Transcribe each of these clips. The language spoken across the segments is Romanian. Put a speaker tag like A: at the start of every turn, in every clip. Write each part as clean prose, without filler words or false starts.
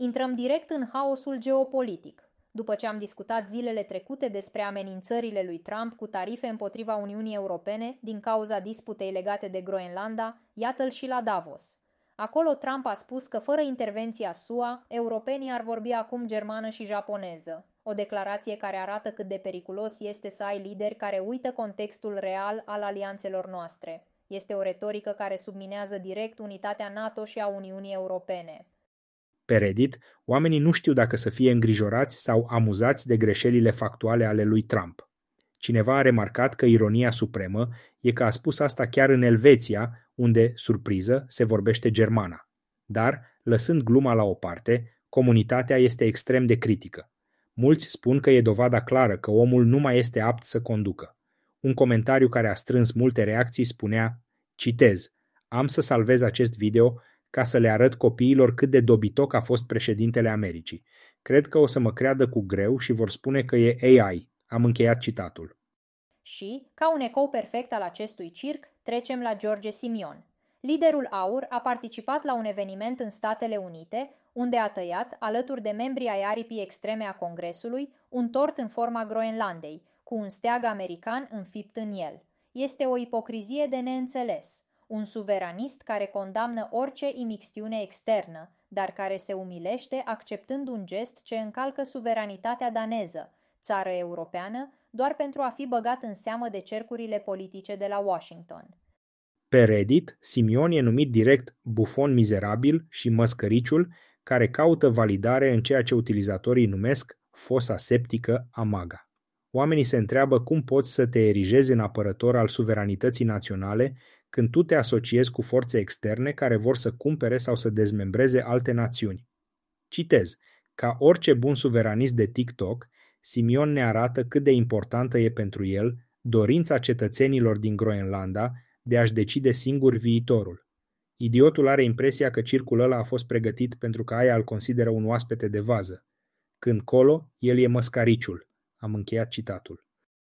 A: Intrăm direct în haosul geopolitic. După ce am discutat zilele trecute despre amenințările lui Trump cu tarife împotriva Uniunii Europene din cauza disputei legate de Groenlanda, iată-l și la Davos. Acolo Trump a spus că fără intervenția SUA, europenii ar vorbi acum germană și japoneză. O declarație care arată cât de periculos este să ai lideri care uită contextul real al alianțelor noastre. Este o retorică care subminează direct unitatea NATO și a Uniunii Europene.
B: Pe Reddit, oamenii nu știu dacă să fie îngrijorați sau amuzați de greșelile factuale ale lui Trump. Cineva a remarcat că ironia supremă e că a spus asta chiar în Elveția, unde, surpriză, se vorbește germana. Dar, lăsând gluma la o parte, comunitatea este extrem de critică. Mulți spun că e dovada clară că omul nu mai este apt să conducă. Un comentariu care a strâns multe reacții spunea, citez, am să salvez acest video ca să le arăt copiilor cât de dobitoc a fost președintele Americii. Cred că o să mă creadă cu greu și vor spune că e AI. Am încheiat citatul.
A: Și, ca un ecou perfect al acestui circ, trecem la George Simion. Liderul AUR a participat la un eveniment în Statele Unite, unde a tăiat, alături de membrii ai aripii extreme a Congresului, un tort în forma Groenlandei, cu un steag american înfipt în el. Este o ipocrizie de neînțeles. Un suveranist care condamnă orice imixtiune externă, dar care se umilește acceptând un gest ce încalcă suveranitatea daneză, țară europeană, doar pentru a fi băgat în seamă de cercurile politice de la Washington.
B: Pe Reddit, Simion e numit direct bufon mizerabil și măscăriciul care caută validare în ceea ce utilizatorii numesc fosa septică a MAGA. Oamenii se întreabă cum poți să te erigezi în apărător al suveranității naționale când tu te asociezi cu forțe externe care vor să cumpere sau să dezmembreze alte națiuni. Citez, ca orice bun suveranist de TikTok, Simion ne arată cât de importantă e pentru el dorința cetățenilor din Groenlanda de a-și decide singur viitorul. Idiotul are impresia că circul ăla a fost pregătit pentru că aia îl consideră un oaspete de vază. Când colo, el e măscariciul. Am încheiat citatul.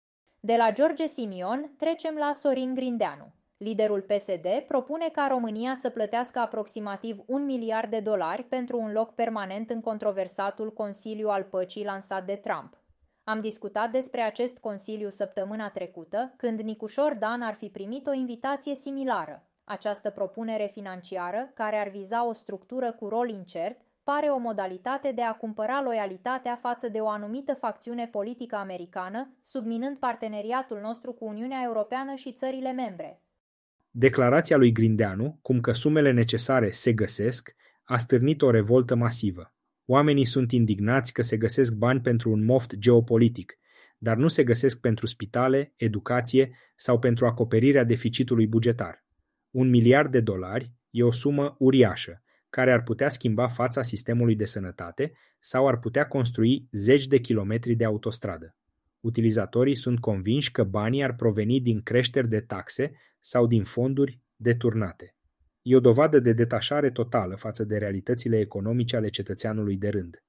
A: De la George Simion trecem la Sorin Grindeanu. Liderul PSD propune ca România să plătească aproximativ $1 miliard pentru un loc permanent în controversatul Consiliu al Păcii lansat de Trump. Am discutat despre acest consiliu săptămâna trecută, când Nicușor Dan ar fi primit o invitație similară. Această propunere financiară, care ar viza o structură cu rol incert, pare o modalitate de a cumpăra loialitatea față de o anumită facțiune politică americană, subminând parteneriatul nostru cu Uniunea Europeană și țările membre.
B: Declarația lui Grindeanu, cum că sumele necesare se găsesc, a stârnit o revoltă masivă. Oamenii sunt indignați că se găsesc bani pentru un moft geopolitic, dar nu se găsesc pentru spitale, educație sau pentru acoperirea deficitului bugetar. $1 miliard e o sumă uriașă, care ar putea schimba fața sistemului de sănătate sau ar putea construi zeci de kilometri de autostradă. Utilizatorii sunt convinși că banii ar proveni din creșteri de taxe sau din fonduri deturnate. E o dovadă de detașare totală față de realitățile economice ale cetățeanului de rând.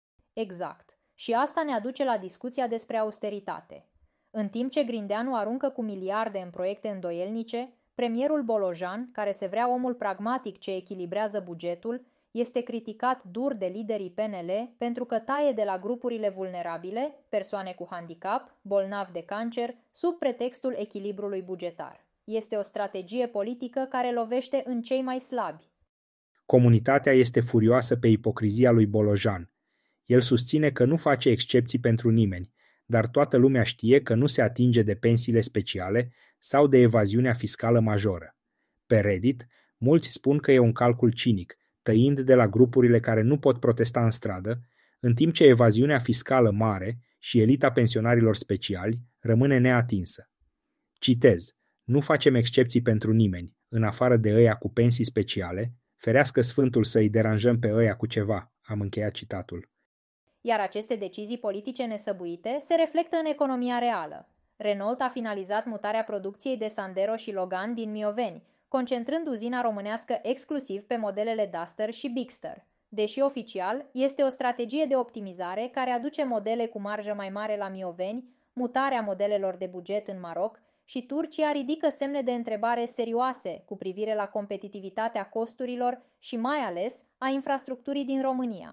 A: Exact. Și asta ne aduce la discuția despre austeritate. În timp ce Grindeanu aruncă cu miliarde în proiecte îndoielnice, premierul Bolojan, care se vrea omul pragmatic ce echilibrează bugetul, este criticat dur de liderii PNL pentru că taie de la grupurile vulnerabile, persoane cu handicap, bolnavi de cancer, sub pretextul echilibrului bugetar. Este o strategie politică care lovește în cei mai slabi.
B: Comunitatea este furioasă pe ipocrizia lui Bolojan. El susține că nu face excepții pentru nimeni, dar toată lumea știe că nu se atinge de pensiile speciale sau de evaziunea fiscală majoră. Pe Reddit, mulți spun că e un calcul cinic, tăind de la grupurile care nu pot protesta în stradă, în timp ce evaziunea fiscală mare și elita pensionarilor speciali rămâne neatinsă. Citez, nu facem excepții pentru nimeni, în afară de ăia cu pensii speciale, ferească Sfântul să îi deranjăm pe ăia cu ceva, am încheiat citatul.
A: Iar aceste decizii politice nesăbuite se reflectă în economia reală. Renault a finalizat mutarea producției de Sandero și Logan din Mioveni, concentrând uzina românească exclusiv pe modelele Duster și Bigster. Deși oficial, este o strategie de optimizare care aduce modele cu marjă mai mare la Mioveni, mutarea modelelor de buget în Maroc și Turcia ridică semne de întrebare serioase cu privire la competitivitatea costurilor și mai ales a infrastructurii din România.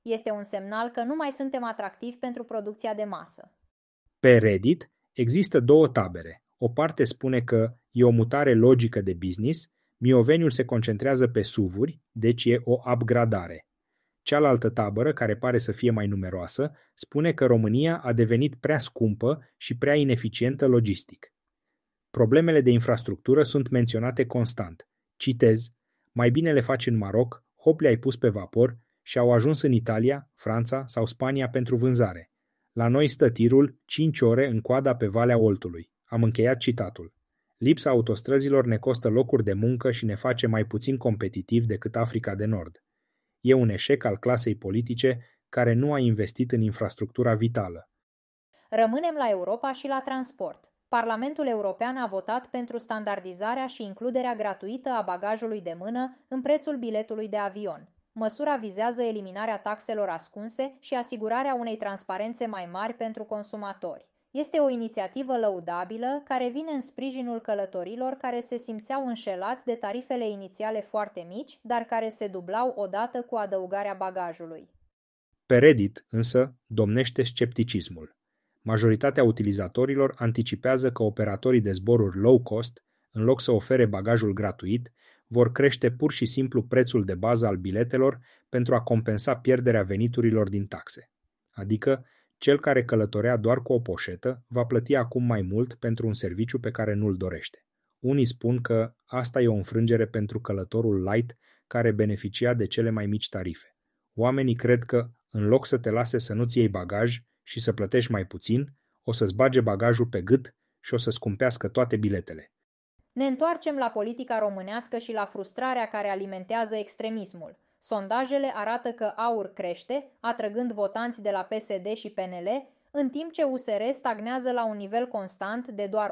A: Este un semnal că nu mai suntem atractivi pentru producția de masă.
B: Pe Reddit există două tabere. O parte spune că e o mutare logică de business, mioveniul se concentrează pe SUV-uri, deci e o upgradare. Cealaltă tabără, care pare să fie mai numeroasă, spune că România a devenit prea scumpă și prea ineficientă logistic. Problemele de infrastructură sunt menționate constant. Citez, mai bine le faci în Maroc, hop le-ai pus pe vapor și au ajuns în Italia, Franța sau Spania pentru vânzare. La noi stă tirul 5 ore în coada pe Valea Oltului. Am încheiat citatul. Lipsa autostrăzilor ne costă locuri de muncă și ne face mai puțin competitivi decât Africa de Nord. E un eșec al clasei politice care nu a investit în infrastructura vitală.
A: Rămânem la Europa și la transport. Parlamentul European a votat pentru standardizarea și includerea gratuită a bagajului de mână în prețul biletului de avion. Măsura vizează eliminarea taxelor ascunse și asigurarea unei transparențe mai mari pentru consumatori. Este o inițiativă lăudabilă care vine în sprijinul călătorilor care se simțeau înșelați de tarifele inițiale foarte mici, dar care se dublau odată cu adăugarea bagajului.
B: Pe Reddit, însă, domnește scepticismul. Majoritatea utilizatorilor anticipează că operatorii de zboruri low cost, în loc să ofere bagajul gratuit, vor crește pur și simplu prețul de bază al biletelor pentru a compensa pierderea veniturilor din taxe. Adică, cel care călătorea doar cu o poșetă va plăti acum mai mult pentru un serviciu pe care nu-l dorește. Unii spun că asta e o înfrângere pentru călătorul light care beneficia de cele mai mici tarife. Oamenii cred că, în loc să te lase să nu-ți iei bagaj și să plătești mai puțin, o să-ți bage bagajul pe gât și o să scumpească toate biletele.
A: Ne întoarcem la politica românească și la frustrarea care alimentează extremismul. Sondajele arată că AUR crește, atrăgând votanți de la PSD și PNL, în timp ce USR stagnează la un nivel constant de doar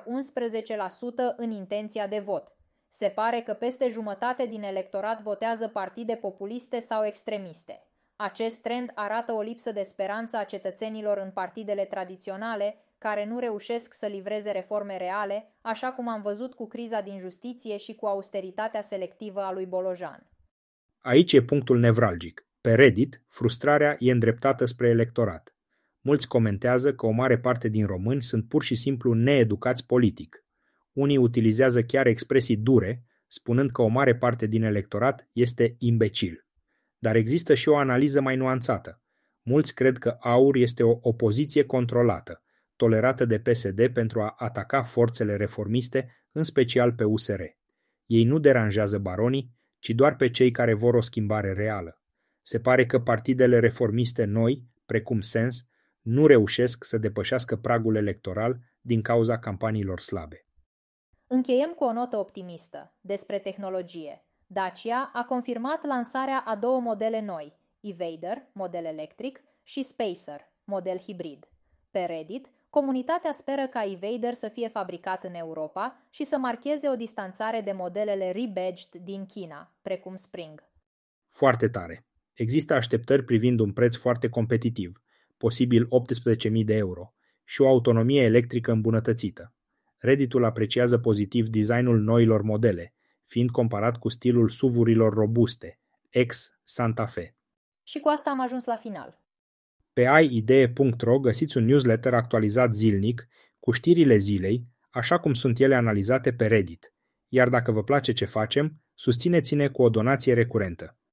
A: 11% în intenția de vot. Se pare că peste jumătate din electorat votează partide populiste sau extremiste. Acest trend arată o lipsă de speranță a cetățenilor în partidele tradiționale, care nu reușesc să livreze reforme reale, așa cum am văzut cu criza din justiție și cu austeritatea selectivă a lui Bolojan.
B: Aici e punctul nevralgic. Pe Reddit, frustrarea e îndreptată spre electorat. Mulți comentează că o mare parte din români sunt pur și simplu needucați politic. Unii utilizează chiar expresii dure, spunând că o mare parte din electorat este imbecil. Dar există și o analiză mai nuanțată. Mulți cred că AUR este o opoziție controlată, tolerată de PSD pentru a ataca forțele reformiste, în special pe USR. Ei nu deranjează baronii, ci doar pe cei care vor o schimbare reală. Se pare că partidele reformiste noi, precum Sens, nu reușesc să depășească pragul electoral din cauza campaniilor slabe.
A: Încheiem cu o notă optimistă despre tehnologie. Dacia a confirmat lansarea a 2 modele noi, Evader, model electric, și Spacer, model hibrid. Pe Reddit, comunitatea speră ca Evader să fie fabricat în Europa și să marcheze o distanțare de modelele rebadged din China, precum Spring.
B: Foarte tare. Există așteptări privind un preț foarte competitiv, posibil 18.000 de euro, și o autonomie electrică îmbunătățită. Redditul apreciază pozitiv designul noilor modele, fiind comparat cu stilul SUV-urilor robuste, ex-Santa Fe.
A: Și cu asta am ajuns la final.
B: Pe aiidee.ro găsiți un newsletter actualizat zilnic cu știrile zilei, așa cum sunt ele analizate pe Reddit. Iar dacă vă place ce facem, susțineți-ne cu o donație recurentă.